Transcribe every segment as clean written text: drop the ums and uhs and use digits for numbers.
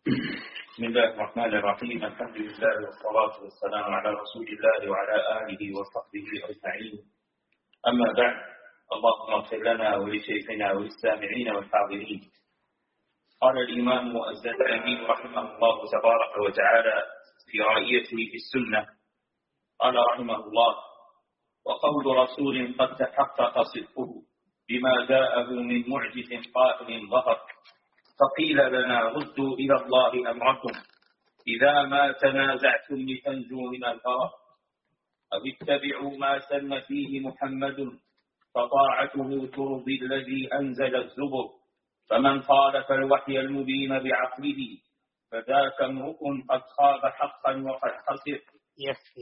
بسم الله الرحمن الرحيم. الحمد لله والصلاة والسلام على رسول الله وعلى آله وصحبه أجمعين. أما بعد، اللهم اغفر لنا ولشيخنا وللسامعين والحاضرين. قال الإمام الزهري رحمه الله تبارك وتعالى في رأيته في السنة، قال رحمه الله: وقول رسول قد تحقق صدقه بما جاءه من معجز قائل ظهر، فقيل لنا ردوا إلى الله أمركم إذا ما تنازعتم لتنجوا من الغرق، أو اتبعوا ما سن فيه محمد فطاعته ترضي الذي أنزل الزبر، فمن خالف الوحي المبين بعقله فذاك امرؤ قد خاب حقا وقد خسر. يكفي.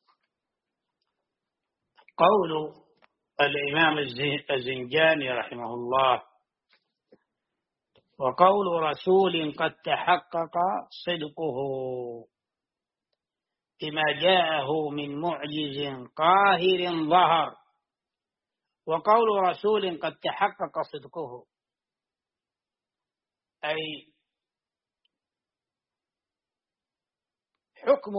قول الإمام الزنجاني رحمه الله: وقول رسول قد تحقق صدقه بما جاءه من معجز قاهر ظهر. وقول رسول قد تحقق صدقه أي حكم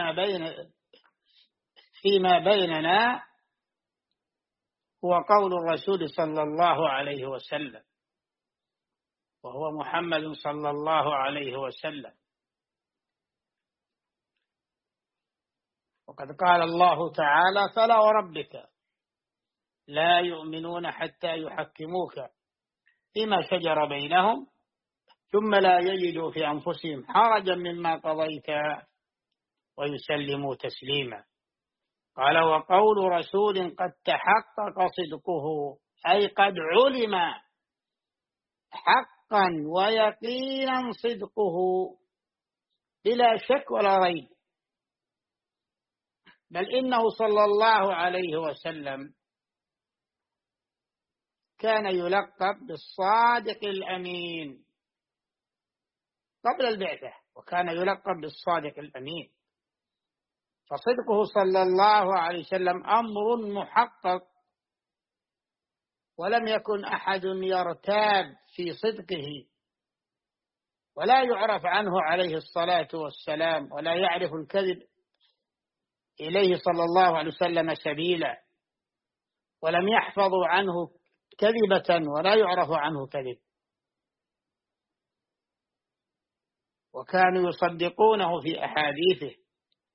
فيما بيننا هو قول الرسول صلى الله عليه وسلم، وهو محمد صلى الله عليه وسلم. وقد قال الله تعالى: فلا وربك لا يؤمنون حتى يحكموك فيما شجر بينهم ثم لا يجدوا في أنفسهم حرجا مما قضيت ويسلموا تسليما. قال: وقول رسول قد تحقق صدقه أي قد علم حقا ويقينا صدقه بلا شك ولا ريب، بل إنه صلى الله عليه وسلم كان يلقب بالصادق الأمين قبل البعثة، وكان يلقب بالصادق الأمين، فصدقه صلى الله عليه وسلم أمر محقق، ولم يكن أحد يرتاب في صدقه، ولا يعرف عنه عليه الصلاة والسلام، ولا يعرف الكذب إليه صلى الله عليه وسلم سبيلا، ولم يحفظوا عنه كذبة ولا يعرف عنه كذب، وكانوا يصدقونه في أحاديثه.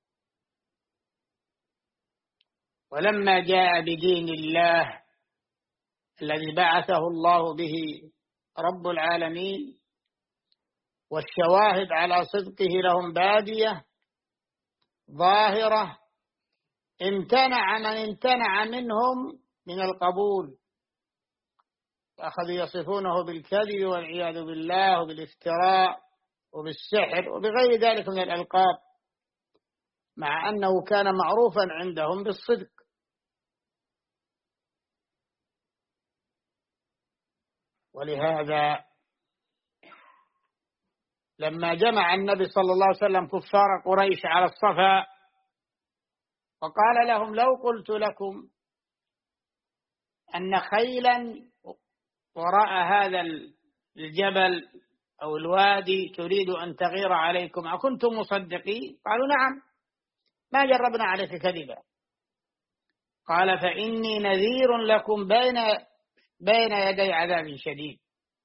ولما جاء بدين الله الذي بعثه الله به رب العالمين، والشواهد على صدقه لهم بادية ظاهرة، امتنع من امتنع منهم من القبول، وأخذوا يصفونه بالكذب والعياذ بالله وبالافتراء وبالسحر وبغير ذلك من الألقاب، مع أنه كان معروفا عندهم بالصدق. ولهذا لما جمع النبي صلى الله عليه وسلم كفار قريش على الصفا وقال لهم: لو قلت لكم أن خيلا وراء هذا الجبل أو الوادي تريد أن تغير عليكم أكنتم مصدقين؟ قالوا: نعم، ما جربنا عليك كذبا. قال: فإني نذير لكم بين يدي عذاب شديد.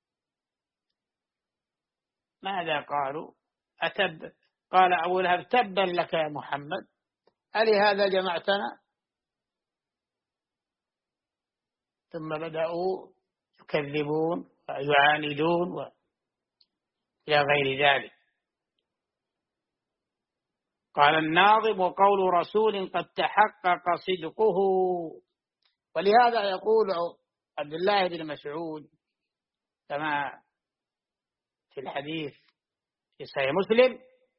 ماذا قالوا؟ قال أبو لهب: تبا لك يا محمد، ألهذا جمعتنا؟ ثم بدأوا يكذبون ويعاندون إلى غير ذلك. قال الناظم: وقول رسول قد تحقق صدقه. ولهذا يقول عبد الله بن مسعود كما في الحديث في صحيح مسلم: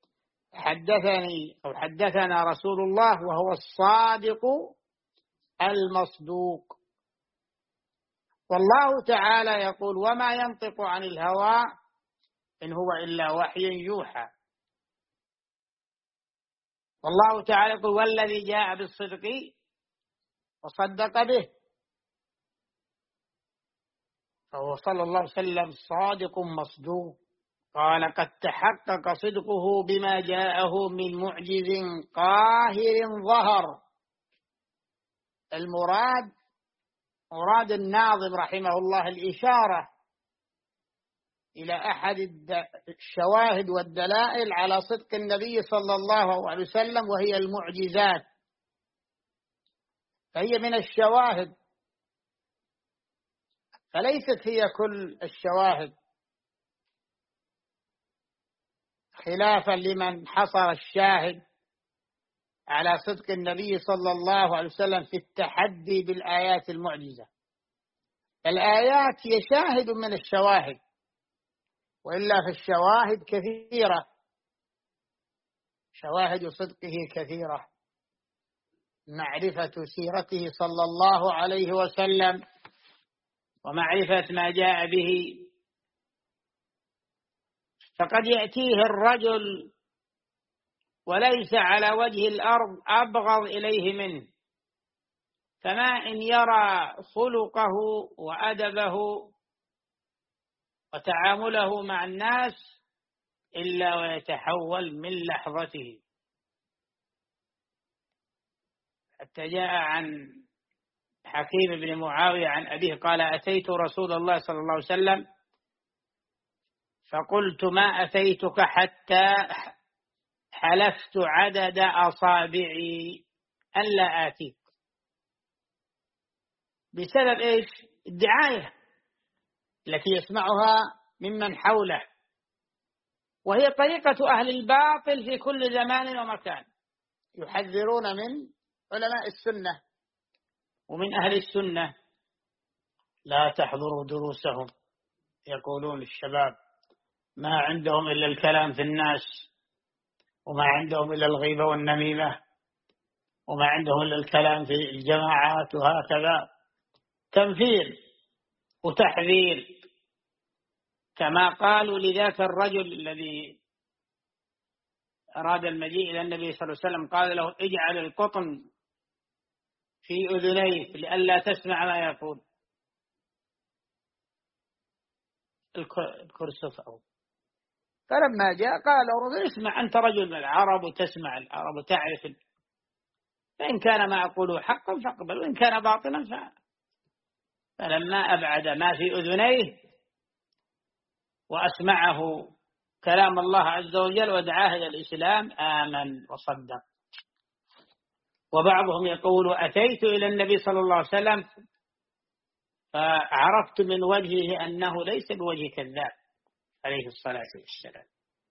حدثنا رسول الله وهو الصادق المصدوق. والله تعالى يقول: وما ينطق عن الهوى إن هو إلا وحي يوحى. والله تعالى يقول: والذي جاء بالصدق وصدق به. فهو صلى الله عليه وسلم صادق مصدوق قال قد تحقق صدقه بما جاءه من معجز قاهر ظهر. مراد الناظم رحمه الله الإشارة إلى أحد الشواهد والدلائل على صدق النبي صلى الله عليه وسلم، وهي المعجزات، فهي من الشواهد، فليست هي كل الشواهد، خلافا لمن حصر الشاهد على صدق النبي صلى الله عليه وسلم في التحدي بالآيات المعجزة. الآيات هي شاهد من الشواهد، وإلا فالشواهد كثيرة، شواهد صدقه كثيرة، معرفة سيرته صلى الله عليه وسلم ومعرفة ما جاء به. فقد يأتيه الرجل وليس على وجه الأرض أبغض إليه منه، فما إن يرى خلقه وأدبه وتعامله مع الناس إلا ويتحول من لحظته. حتى جاء عن حكيم بن معاوية عن أبيه قال: أتيت رسول الله صلى الله عليه وسلم فقلت: ما أتيتك حتى حلفت عدد أصابعي أن لا آتيك. بسبب إيش؟ الدعاية التي يسمعها ممن حوله، وهي طريقة أهل الباطل في كل زمان ومكان، يحذرون من علماء السنة ومن أهل السنة: لا تحضروا دروسهم. يقولون الشباب ما عندهم إلا الكلام في الناس، وما عندهم إلا الغيبة والنميمة، وما عندهم إلا الكلام في الجماعات، وهكذا تنفير وتحذير. كما قالوا لذاك الرجل الذي أراد المجيء إلى النبي صلى الله عليه وسلم، قال له: اجعل القطن في أذنيك لئلا تسمع ما يقول. الكرسف. فلما جاء قال له: اسمع، أنت رجل من العرب وتسمع العرب وتعرف، فإن كان ما أقوله حقا فاقبل، وإن كان باطلا فلما أبعد ما في أذنيه وأسمعه كلام الله عز وجل ودعاه إلى الإسلام آمن وصدق. وبعضهم يقول: أتيت إلى النبي صلى الله عليه وسلم فعرفت من وجهه أنه ليس بوجه كذاب عليه الصلاة والسلام.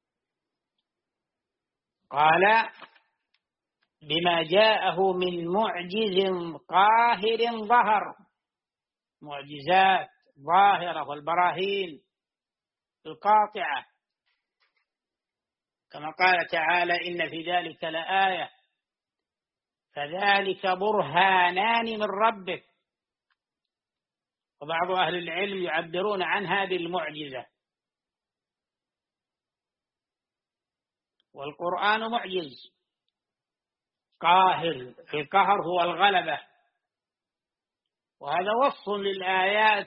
قال: بما جاءه من معجز قاهر ظهر. معجزات ظاهرة والبراهين القاطعة، كما قال تعالى: إن في ذلك لآية فذلك برهانان من ربك. وبعض أهل العلم يعبرون عن هذه المعجزة. والقرآن معجز قاهر، القهر هو الغلبة، وهذا وصف للآيات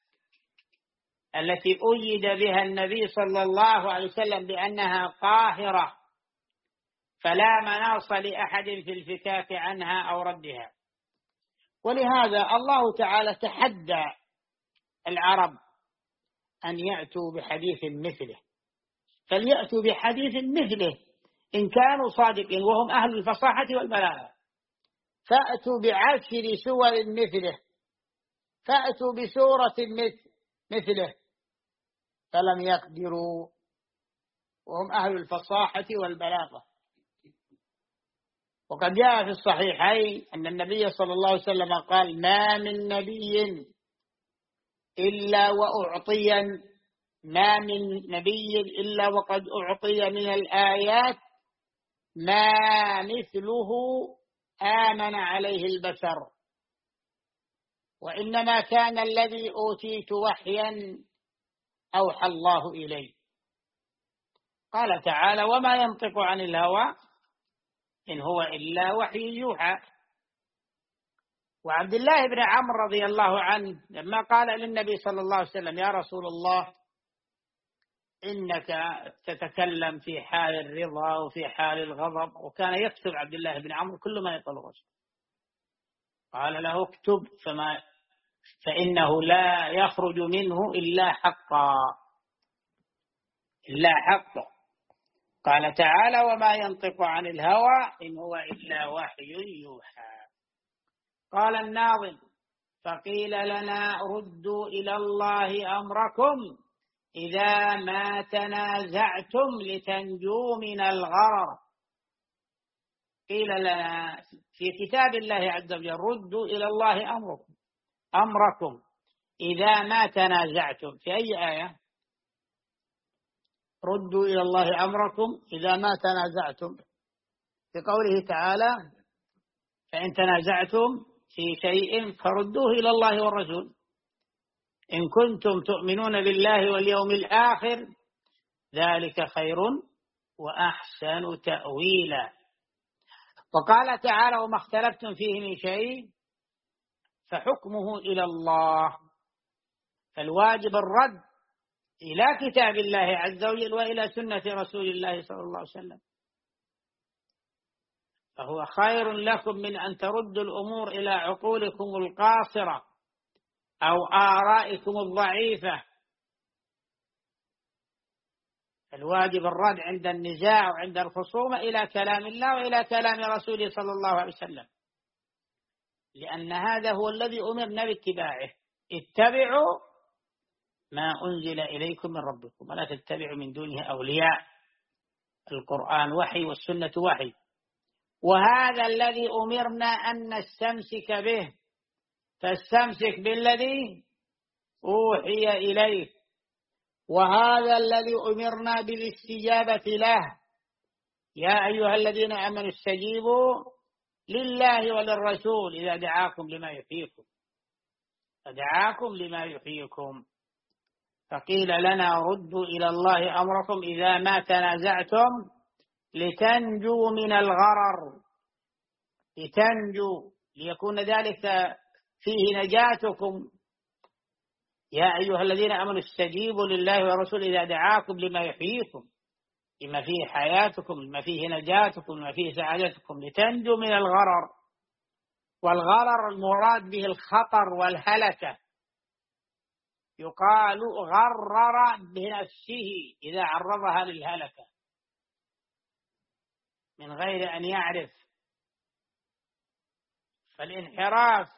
التي أيد بها النبي صلى الله عليه وسلم بأنها قاهرة، فلا مناص لأحد في الفكاك عنها أو ردها. ولهذا الله تعالى تحدى العرب أن يأتوا بحديث مثله، فليأتوا بحديث مثله إن كانوا صادقين وهم أهل الفصاحة والبلاغة. فأتوا بعشر سور مثله، فأتوا بسورة مثله، فلم يقدروا وهم أهل الفصاحة والبلاغة. وقد جاء في الصحيحين أن النبي صلى الله عليه وسلم قال: ما من نبي إلا وقد أعطي من الآيات ما مثله آمن عليه البشر، وإنما كان الذي أوتيت وحيا أوحى الله إليه. قال تعالى: وما ينطق عن الهوى إن هو إلا وحي يوحى. وعبد الله بن عمرو رضي الله عنه لما قال للنبي صلى الله عليه وسلم: يا رسول الله إنك تتكلم في حال الرضا وفي حال الغضب. وكان يكتب عبد الله بن عمرو كل ما يقول الرسول، قال له اكتب فإنه لا يخرج منه إلا حقا، إلا حقا. قال تعالى وما ينطق عن الهوى إن هو إلا وحي يوحى. قال الناظم فقيل لنا ردوا إلى الله أمركم إذا ما تنازعتم لتنجوا من الغرر. قيل لنا في كتاب الله عز وجل ردوا إلى الله أمركم إذا ما تنازعتم. في أي آية؟ ردوا إلى الله أمركم إذا ما تنازعتم، في قوله تعالى فإن تنازعتم في شيء فردوه إلى الله والرسول إن كنتم تؤمنون بالله واليوم الآخر ذلك خير وأحسن تأويلا. وقال تعالى وما اختلفتم فيه من شيء فحكمه إلى الله. فالواجب الرد إلى كتاب الله عز وجل وإلى سنة رسول الله صلى الله عليه وسلم، فهو خير لكم من أن تردوا الأمور إلى عقولكم القاصرة أو آرائكم الضعيفة. الواجب الرد عند النزاع وعند الخصومة إلى كلام الله وإلى كلام رسوله صلى الله عليه وسلم، لأن هذا هو الذي أمرنا باتباعه. اتبعوا ما أنزل إليكم من ربكم ولا تتبعوا من دونه أولياء. القرآن وحي والسنة وحي، وهذا الذي أمرنا أن نستمسك به، فاستمسك بالذي أوحي إليك، وهذا الذي أمرنا بالاستجابة له. يا أيها الذين آمنوا استجيبوا لله وللرسول إذا دعاكم لما يحييكم، فدعاكم لما يحييكم. فقيل لنا ردوا إلى الله أمركم إذا ما تنازعتم لتنجوا من الغرر، لتنجوا ليكون ذلك فيه نجاتكم. يا أيها الذين آمنوا استجيبوا لله ورسوله إذا دعاكم لما يحييكم، لما فيه حياتكم، لما فيه نجاتكم، لما فيه سعادتكم، لتنجوا من الغرر. والغرر المراد به الخطر والهلكة. يقال غرر بنفسه إذا عرضها للهلكة من غير أن يعرف. فالانحراف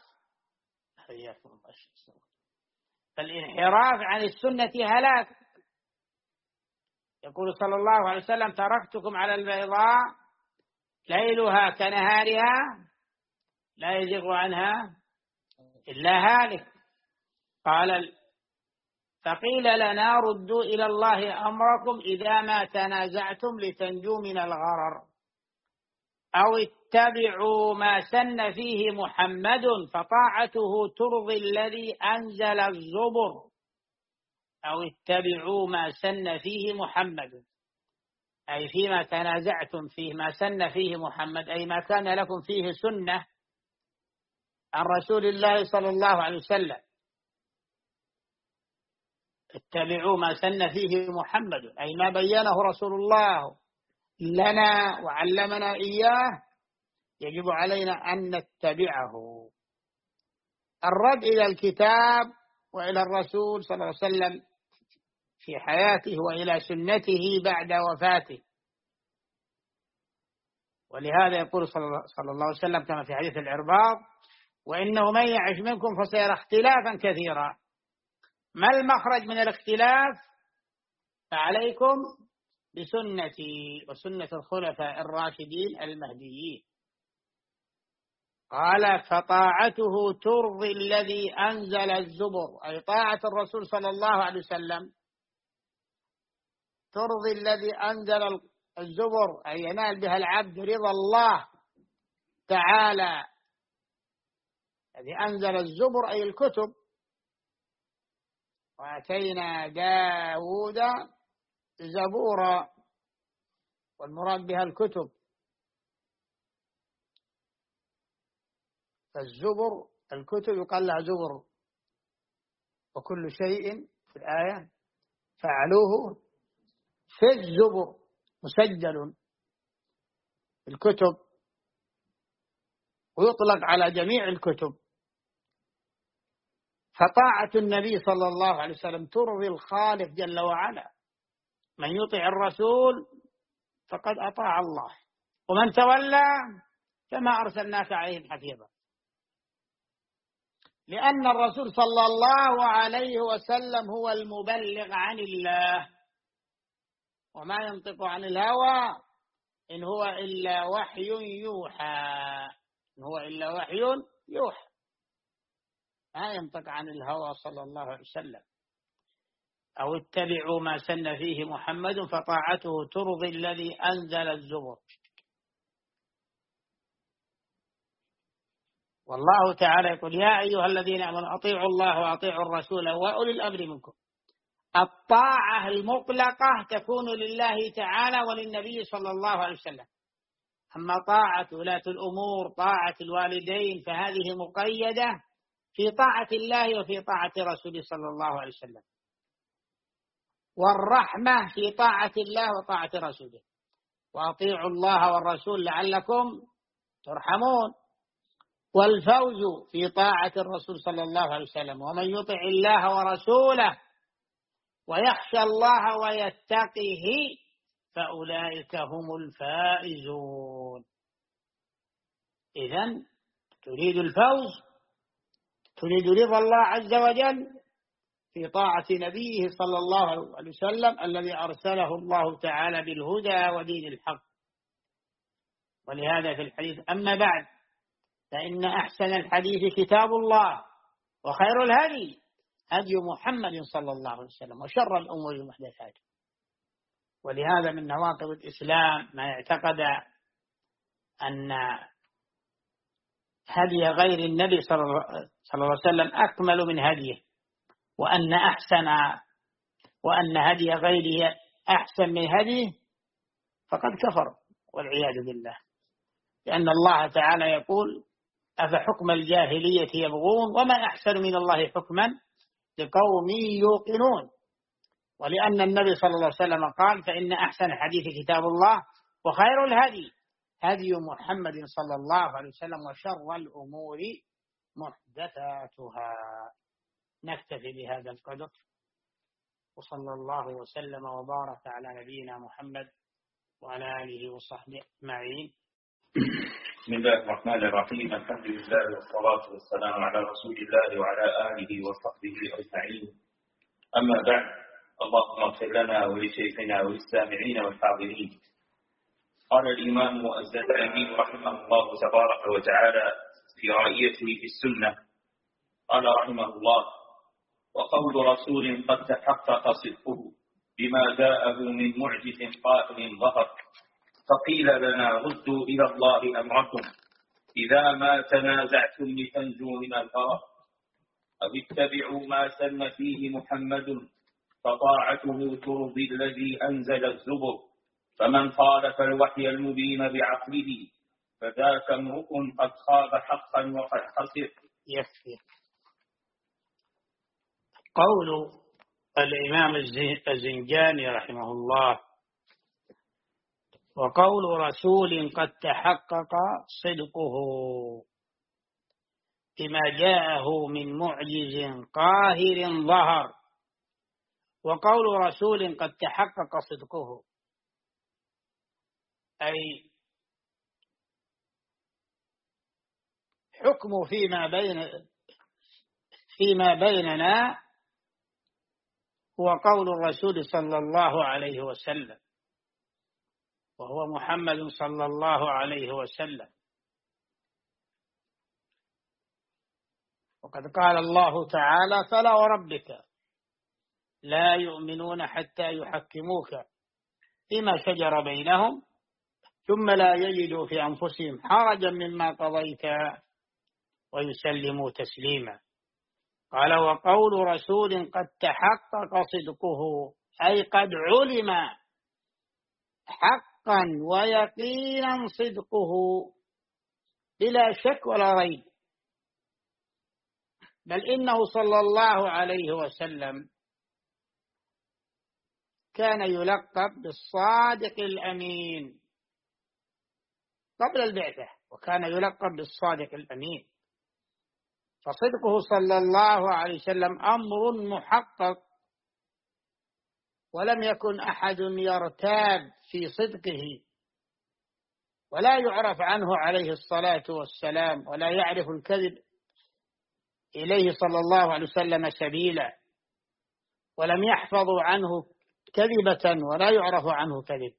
عن السنة هلاك. يقول صلى الله عليه وسلم تركتكم على البيضاء ليلها كنهارها لا يزيغ عنها إلا هالك. قال فقيل لنا ردوا إلى الله أمركم إذا ما تنازعتم لتنجوا من الغرر، أو اتبعوا ما سن فيه محمد فطاعته ترضي الذي أنزل الزبر. أو اتبعوا ما سن فيه محمد، أي فيما تنازعتم فيه، ما سن فيه محمد، أي ما كان لكم فيه سنة عن رسول الله صلى الله عليه وسلم. اتبعوا ما سن فيه محمد، أي ما بينه رسول الله لنا وعلمنا إياه، يجب علينا أن نتبعه. الرد إلى الكتاب وإلى الرسول صلى الله عليه وسلم في حياته وإلى سنته بعد وفاته. ولهذا يقول صلى الله عليه وسلم كما في حديث العرباض وإنه من يعش منكم فسيرى اختلافا كثيرا. ما المخرج من الاختلاف؟ فعليكم بسنتي وسنة الخلفاء الراشدين المهديين. قال فطاعته ترضي الذي أنزل الزبر، أي طاعة الرسول صلى الله عليه وسلم ترضي الذي أنزل الزبر، أي ينال بها العبد رضا الله تعالى. الذي أنزل الزبر أي الكتب. وآتينا داود زبورا، والمراد بها الكتب. فالزبر الكتب يقال لها زبر. وكل شيء في الآية فعلوه في الزبر مسجل في الكتب، ويطلق على جميع الكتب. فطاعة النبي صلى الله عليه وسلم ترضي الخالق جل وعلا. من يطع الرسول فقد أطاع الله، ومن تولى فما أرسلناك عليهم حفيظا. لأن الرسول صلى الله عليه وسلم هو المبلغ عن الله، وما ينطق عن الهوى إن هو إلا وحي يوحى. إن هو إلا وحي يوحى، ما ينطق عن الهوى صلى الله عليه وسلم. أو اتبعوا ما سن فيه محمد فطاعته ترضي الذي أنزل الزبر. والله تعالى يقول: يا أيها الذين آمنوا أطيعوا الله وأطيعوا الرسول وأولي الأمر منكم. الطاعة المطلقة تكون لله تعالى وللنبي صلى الله عليه وسلم. أما طاعة ولاة الأمور، طاعة الوالدين، فهذه مقيدة في طاعة الله وفي طاعة رسوله صلى الله عليه وسلم. والرحمة في طاعة الله وطاعة رسوله. وأطيعوا الله والرسول لعلكم ترحمون. والفوز في طاعة الرسول صلى الله عليه وسلم. ومن يطع الله ورسوله ويخشى الله ويتقه فأولئك هم الفائزون. إذن تريد الفوز، تريد رضا الله عز وجل في طاعة نبيه صلى الله عليه وسلم الذي أرسله الله تعالى بالهدى ودين الحق. ولهذا في الحديث: أما بعد فإن أحسن الحديث كتاب الله، وخير الهدي هدي محمد صلى الله عليه وسلم، وشر الأمور محدثاتها. ولهذا من نواقض الإسلام ما يعتقد أن هدي غير النبي صلى الله عليه وسلم أكمل من هديه، وأن هدي غيره أحسن من هديه، فقد كفر والعياذ بالله. لأن الله تعالى يقول: أفحكم الجاهلية يبغون وما أحسن من الله حكما لقوم يوقنون. ولأن النبي صلى الله عليه وسلم قال: فإن أحسن الحديث كتاب الله، وخير الهدي هدي محمد صلى الله عليه وسلم، وشر الأمور محدثاتها. نكتفي بهذا القدر، وصلى الله وسلم وبارك على نبينا محمد وعلى آله وصحبه أجمعين. بسم الله الرحمن الرحيم. الحمد لله والصلاة والسلام على رسول الله وعلى آله وصحبه أجمعين. أما بعد، اللهم اغفر لنا ولشيخنا وللسامعين والحاضرين. قال الإمام الزرقاني رحمه الله تبارك وتعالى في رأيته في السنة، قال رحمه الله: وقول رسول قد تحقق صدقه بما جاءه من معجز قائم ظهر، فقيل لنا: ردوا إلى الله أمركم إذا ما تنازعتم لتنجوا من الغرق، أو اتبعوا ما سن فيه محمد فطاعته ترضي الذي أنزل الزبر، فمن خالف الوحي المبين بعقله فذاك امرؤ قد خاب حقا وقد خسر. يكفي. قول الإمام الزنجاني رحمه الله: وقول رسول قد تحقق صدقه بما جاءه من معجز قاهر ظهر. وقول رسول قد تحقق صدقه أي حكم فيما بيننا هو قول الرسول صلى الله عليه وسلم، وهو محمد صلى الله عليه وسلم. وقد قال الله تعالى: فلا وربك لا يؤمنون حتى يحكموك فيما شجر بينهم ثم لا يجدوا في أنفسهم حرجا مما قضيت ويسلموا تسليما. قال: وقول رسول قد تحقق صدقه أي قد علم حقا ويقينا صدقه بلا شك ولا ريب، بل إنه صلى الله عليه وسلم كان يلقب بالصادق الأمين قبل البعثة، وكان يلقب بالصادق الأمين، فصدقه صلى الله عليه وسلم أمر محقق، ولم يكن أحد يرتاب في صدقه، ولا يعرف عنه عليه الصلاة والسلام، ولا يعرف الكذب إليه صلى الله عليه وسلم سبيلا، ولم يحفظوا عنه كذبة ولا يعرف عنه كذب،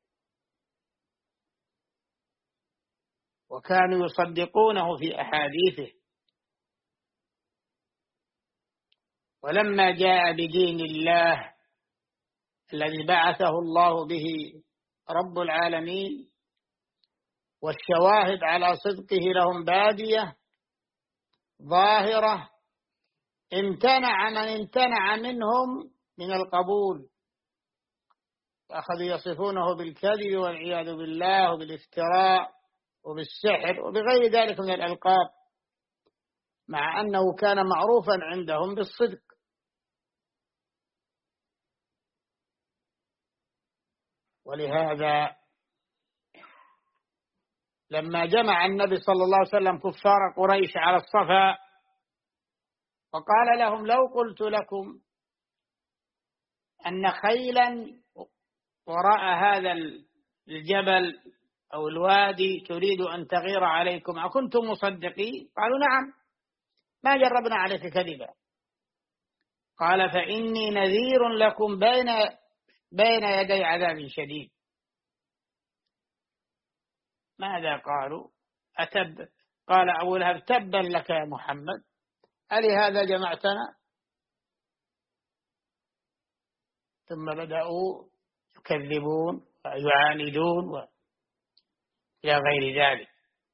وكانوا يصدقونه في أحاديثه. ولما جاء بدين الله الذي بعثه الله به رب العالمين، والشواهد على صدقه لهم بادية ظاهرة، امتنع من امتنع منهم من القبول، فأخذوا يصفونه بالكذب والعياذ بالله، وبالافتراء وبالسحر وبغير ذلك من الألقاب، مع أنه كان معروفا عندهم بالصدق. ولهذا لما جمع النبي صلى الله عليه وسلم كفار قريش على الصفا وقال لهم: لو قلت لكم أن خيلا وراء هذا الجبل أو الوادي تريد أن تغير عليكم أكنتم مصدقين؟ قالوا: نعم، ما جربنا عليك كذبا. قال: فإني نذير لكم بين يدي عذاب شديد. ماذا قالوا؟ قال أبو لهب: تبا لك يا محمد، ألهذا جمعتنا؟ ثم بدأوا يكذبون ويعاندون إلى غير ذلك.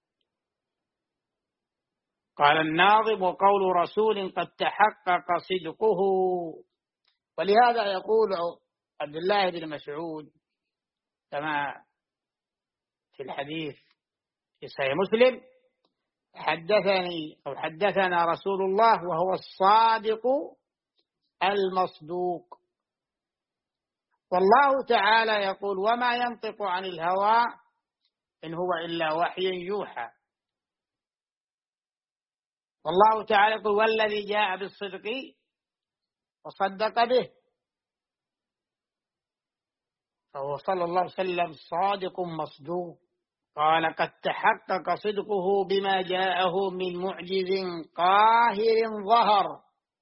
قال الناظم: وقول رسول قد تحقق صدقه. ولهذا يقول عبد الله بن مسعود كما في الحديث في صحيح مسلم: حدثنا رسول الله وهو الصادق المصدوق. والله تعالى يقول: وما ينطق عن الهوى إن هو إلا وحي يوحى. والله تعالى يقول: والذي جاء بالصدق وصدق به. فهو صلى الله عليه وسلم صادق مصدوق. قال: قد تحقق صدقه بما جاءه من معجز قاهر ظهر.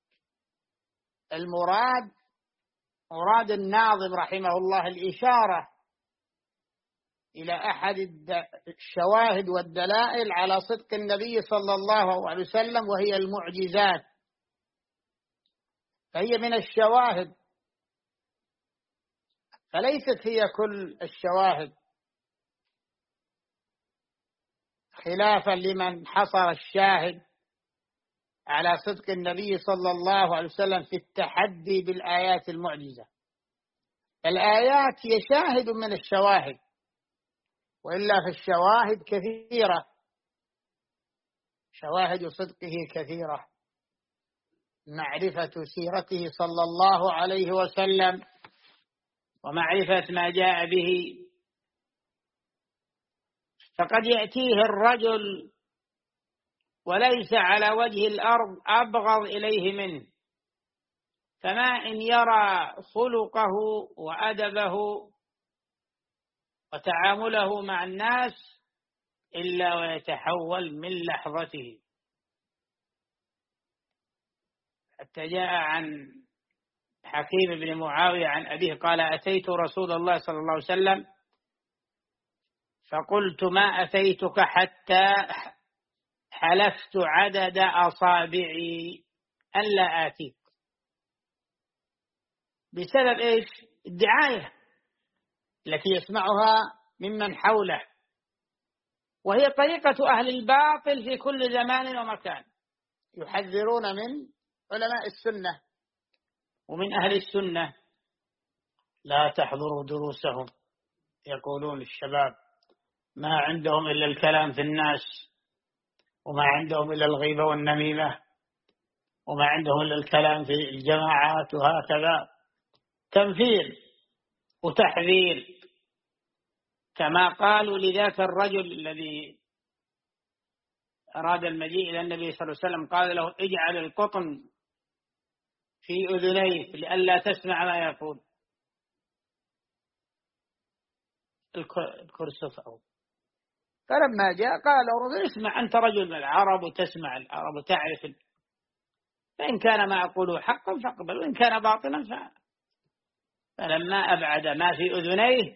مراد الناظم رحمه الله الإشارة إلى أحد الشواهد والدلائل على صدق النبي صلى الله عليه وسلم، وهي المعجزات، فهي من الشواهد، فليست هي كل الشواهد، خلافا لمن حصر الشاهد على صدق النبي صلى الله عليه وسلم في التحدي بالآيات المعجزة. الآيات هي شاهد من الشواهد، وإلا فالشواهد كثيرة، شواهد صدقه كثيرة. معرفة سيرته صلى الله عليه وسلم ومعرفة ما جاء به، فقد يأتيه الرجل وليس على وجه الأرض أبغض إليه منه، فما إن يرى خلقه وأدبه وتعامله مع الناس إلا ويتحول من لحظته. حتى جاء عن حكيم بن معاوية عن أبيه قال: أتيت رسول الله صلى الله عليه وسلم فقلت: ما أتيتك حتى حلفت عدد أصابعي أن لا آتيك. بسبب إيش؟ الدعاية التي يسمعها ممن حوله، وهي طريقة أهل الباطل في كل زمان ومكان، يحذرون من علماء السنة ومن أهل السنة: لا تحضروا دروسهم. يقولون الشباب ما عندهم إلا الكلام في الناس، وما عندهم إلا الغيبة والنميمة، وما عندهم إلا الكلام في الجماعات، وهكذا تنفير وتحذير، كما قالوا لذاك الرجل الذي أراد المجيء إلى النبي صلى الله عليه وسلم، قال له اجعل القطن في أذنيك لئلا تسمع ما يقول. الكرسف أو. فلما جاء قال الرجل اسمع، أنت رجل من العرب وتسمع العرب وتعرف، فإن كان ما أقوله حقا فاقبل، وإن كان باطلا فعل. فلما أبعد ما في أذنيه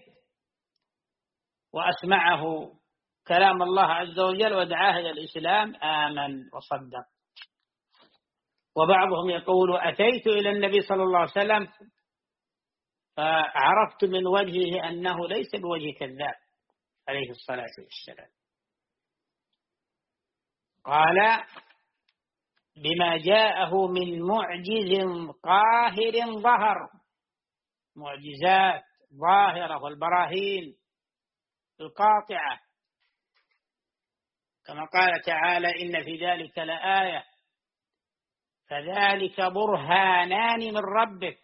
وأسمعه كلام الله عز وجل ودعاه إلى الإسلام آمن وصدق. وبعضهم يقول أتيت إلى النبي صلى الله عليه وسلم فعرفت من وجهه أنه ليس بوجه كذاب عليه الصلاة والسلام. قال بما جاءه من معجز قاهر ظهر، معجزات ظاهرة والبراهين القاطعة، كما قال تعالى إن في ذلك لآية فذلك برهانان من ربك.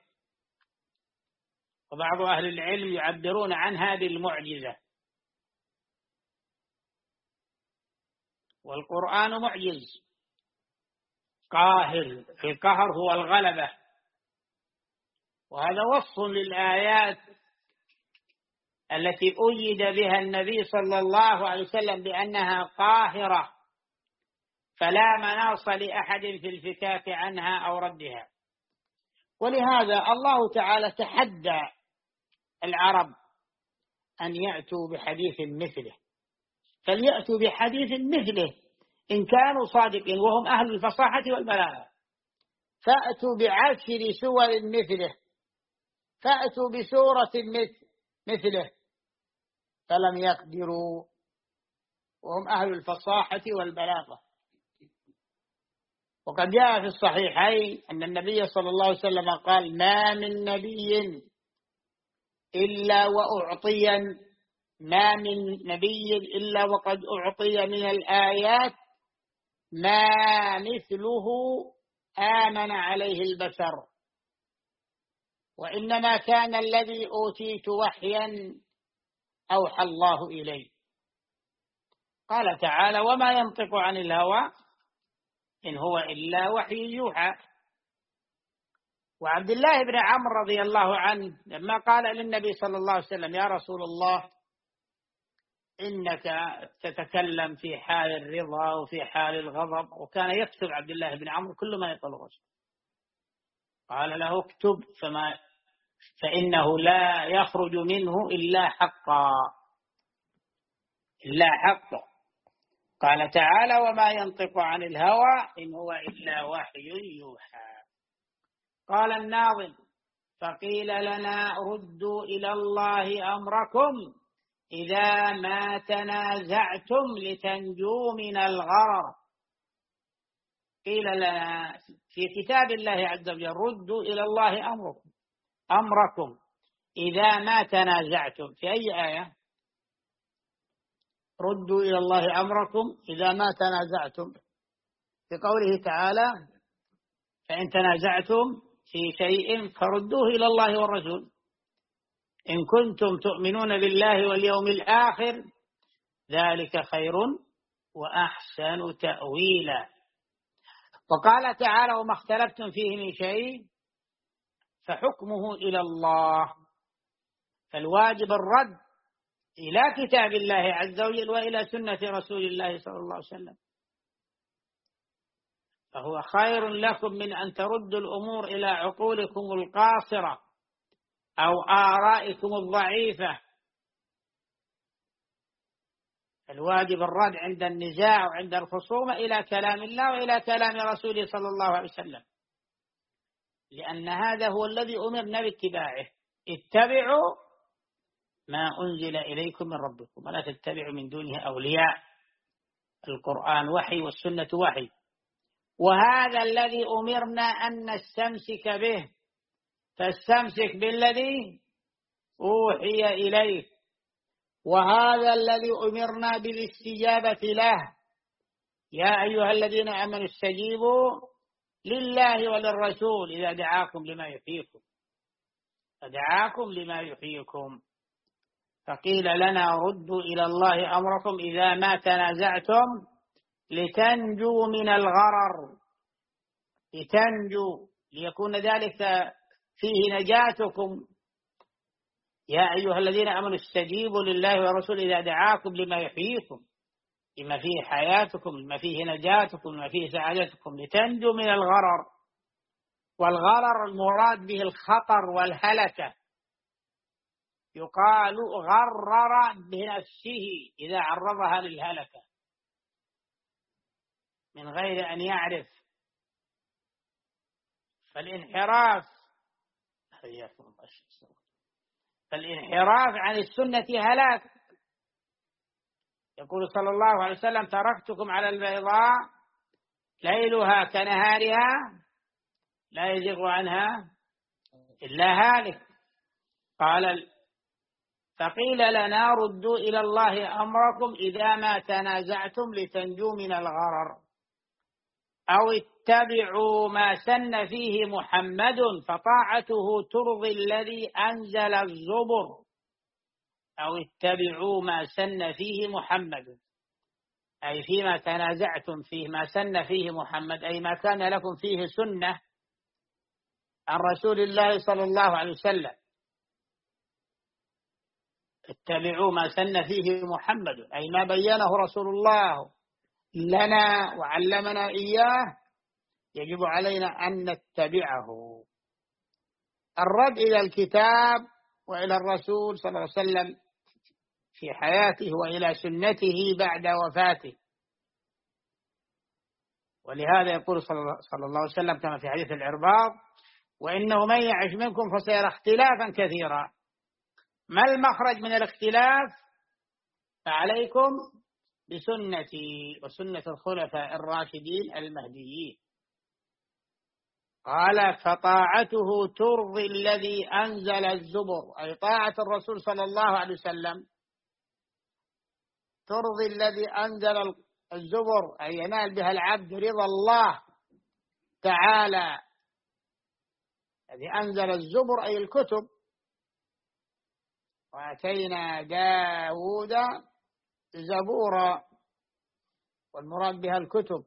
وبعض أهل العلم يعبرون عن هذه المعجزة. والقرآن معجز قاهر، القهر هو الغلبة، وهذا وصف للآيات التي أيد بها النبي صلى الله عليه وسلم بأنها قاهرة، فلا مناص لأحد في الفكاك عنها أو ردها. ولهذا الله تعالى تحدى العرب أن يأتوا بحديث مثله، فليأتوا بحديث مثله إن كانوا صادقين وهم أهل الفصاحة والبلاغة. فأتوا بعشر سور مثله، فأتوا بسورة مثله، فلم يقدروا وهم أهل الفصاحة والبلاغة. وقد جاء في الصحيحين أن النبي صلى الله عليه وسلم قال ما من نبي إلا وقد أعطي من الآيات ما مثله آمن عليه البشر، وإنما كان الذي أوتيت وحيا أوحى الله إليه. قال تعالى وما ينطق عن الهوى إن هو إلا وحي يوحى. وعبد الله بن عمرو رضي الله عنه لما قال للنبي صلى الله عليه وسلم يا رسول الله إنك تتكلم في حال الرضا وفي حال الغضب، وكان يكتب عبد الله بن عمرو كل ما يقول الرسول، قال له اكتب فإنه لا يخرج منه إلا حقا. قال تعالى وما ينطق عن الهوى إن هو إلا وحي يوحى. قال الناظم فقيل لنا ردوا إلى الله أمركم إذا ما تنازعتم لتنجوا من الغرر. قيل لنا في كتاب الله عز وجل ردوا إلى الله أمركم إذا ما تنازعتم. في أي آية؟ ردوا إلى الله أمركم إذا ما تنازعتم، في قوله تعالى فإن تنازعتم في شيء فردوه إلى الله والرسول إن كنتم تؤمنون بالله واليوم الآخر ذلك خير وأحسن تأويلا. وقال تعالى وما اختلفتم فيه من شيء فحكمه إلى الله. فالواجب الرد إلى كتاب الله عز وجل وإلى سنة رسول الله صلى الله عليه وسلم، فهو خير لكم من أن تردوا الأمور إلى عقولكم القاصرة أو آرائكم الضعيفة. الواجب الرد عند النزاع وعند الخصومة إلى كلام الله وإلى كلام رسوله صلى الله عليه وسلم، لأن هذا هو الذي أمرنا باتباعه. اتبعوا ما أنزل إليكم من ربكم ولا تتبعوا من دونه أولياء. القرآن وحي والسنة وحي، وهذا الذي أمرنا أن نستمسك به، فاستمسك بالذي أوحي إليك، وهذا الذي أمرنا بالاستجابة له. يا أيها الذين آمنوا استجيبوا لله وللرسول إذا دعاكم لما يحييكم. فدعاكم لما يحييكم. فقيل لنا ردوا إلى الله أمركم إذا ما تنازعتم لتنجوا من الغرر، لتنجوا، ليكون ذلك فيه نجاتكم. يا أيها الذين آمنوا استجيبوا لله ورسوله إذا دعاكم لما يحييكم، لما فيه حياتكم، لما فيه نجاتكم، لما فيه سعادتكم، لتنجوا من الغرر. والغرر المراد به الخطر والهلكة. يقال غرر بنفسه إذا عرضها للهلكة من غير أن يعرف. فالانحراف عن السنة هلاك. يقول صلى الله عليه وسلم: تركتكم على البيضاء ليلها كنهارها لا يزيغ عنها إلا هالك. فقيل لنا ردوا إلى الله أمركم إذا ما تنازعتم لتنجوا من الغرر، أو اتبعوا ما سن فيه محمد فطاعته ترضي الذي أنزل الزبر. أو اتبعوا ما سن فيه محمد، أي فيما تنازعتم فيه، ما سن فيه محمد، أي ما كان لكم فيه سنة عن رسول الله صلى الله عليه وسلم. اتبعوا ما سن فيه محمد، أي ما بينه رسول الله لنا وعلمنا إياه، يجب علينا أن نتبعه. الرد إلى الكتاب وإلى الرسول صلى الله عليه وسلم في حياته وإلى سنته بعد وفاته. ولهذا يقول صلى الله عليه وسلم كما في حديث العرباض: وإنه من يعش منكم فسيرى اختلافا كثيرا. ما المخرج من الاختلاف؟ فعليكم بسنتي وسنة الخلفاء الراشدين المهديين. قال: فطاعته ترضي الذي أنزل الزبر، أي طاعة الرسول صلى الله عليه وسلم ترضي الذي أنزل الزبر، أي ينال بها العبد رضا الله تعالى. الذي أنزل الزبر أي الكتب. وآتينا داود زبورا، والمراد بها الكتب.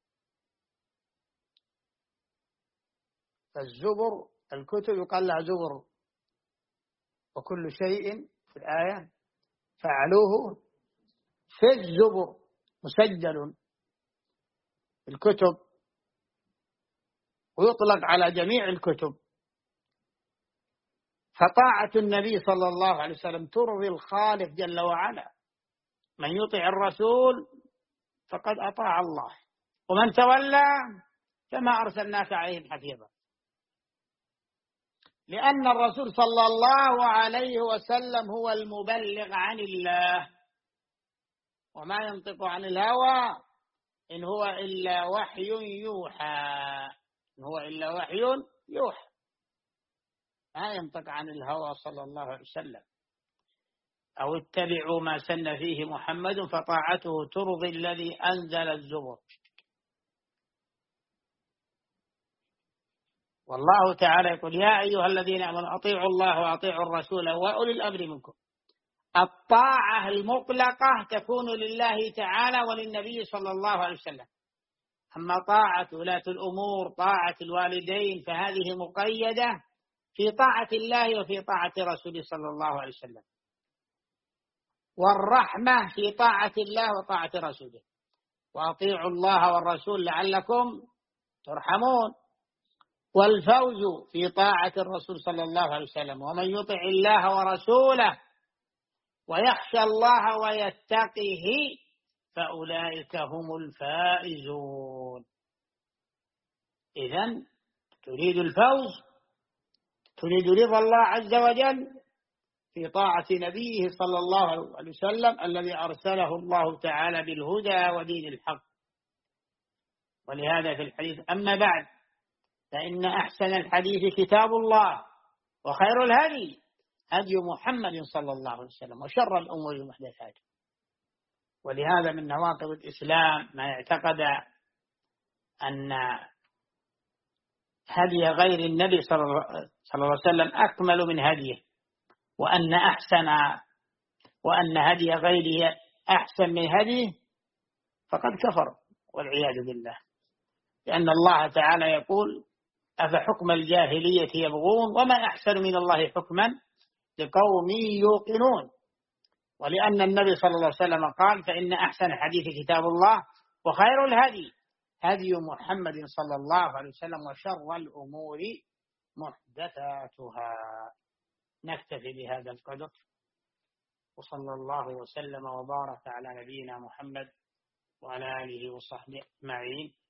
فالزبر الكتب يقال لها زبر. وكل شيء في الآية فعلوه في الزبر، مسجل في الكتب، ويطلق على جميع الكتب. فطاعة النبي صلى الله عليه وسلم ترضي الخالق جل وعلا. من يطع الرسول فقد أطاع الله، ومن تولى فما أرسلناك عليهم حفيظا. لأن الرسول صلى الله عليه وسلم هو المبلغ عن الله، وما ينطق عن الهوى إن هو إلا وحي يوحى. إن هو إلا وحي يوحى، ما ينطق عن الهوى صلى الله عليه وسلم. أو اتبعوا ما سن فيه محمد فطاعته ترضي الذي أنزل الزبر. والله تعالى يقول: يا أيها الذين آمنوا أطيعوا الله وأطيعوا الرسول وأولي الأمر منكم. الطاعة المطلقة تكون لله تعالى وللنبي صلى الله عليه وسلم. أما طاعة ولاة الأمور، طاعة الوالدين، فهذه مقيدة في طاعة الله وفي طاعة رسوله صلى الله عليه وسلم. والرحمة في طاعة الله وطاعة رسوله. وأطيعوا الله والرسول لعلكم ترحمون. والفوز في طاعة الرسول صلى الله عليه وسلم. ومن يطع الله ورسوله ويخشى الله ويتقه فأولئك هم الفائزون. إذن تريد الفوز، تريد رضا الله عز وجل في طاعة نبيه صلى الله عليه وسلم الذي أرسله الله تعالى بالهدى ودين الحق. ولهذا في الحديث: أما بعد فإن أحسن الحديث كتاب الله، وخير الهدي هدي محمد صلى الله عليه وسلم، وشر الأمور محدثاتها. ولهذا من نواقض الإسلام ما اعتقد أن هدي غير النبي صلى الله عليه وسلم أكمل من هديه، وأن هدي غيره أحسن من هديه، فقد كفر والعياذ بالله. لأن الله تعالى يقول: أفحكم الجاهلية يبغون وما أحسن من الله حكما لقوم يوقنون. ولأن النبي صلى الله عليه وسلم قال: فإن أحسن الحديث كتاب الله، وخير الهدي هدي محمد صلى الله عليه وسلم، وشر الأمور محدثاتها. نكتفي بهذا القدر، وصلى الله وسلم وبارك على نبينا محمد وعلى آله وصحبه أجمعين.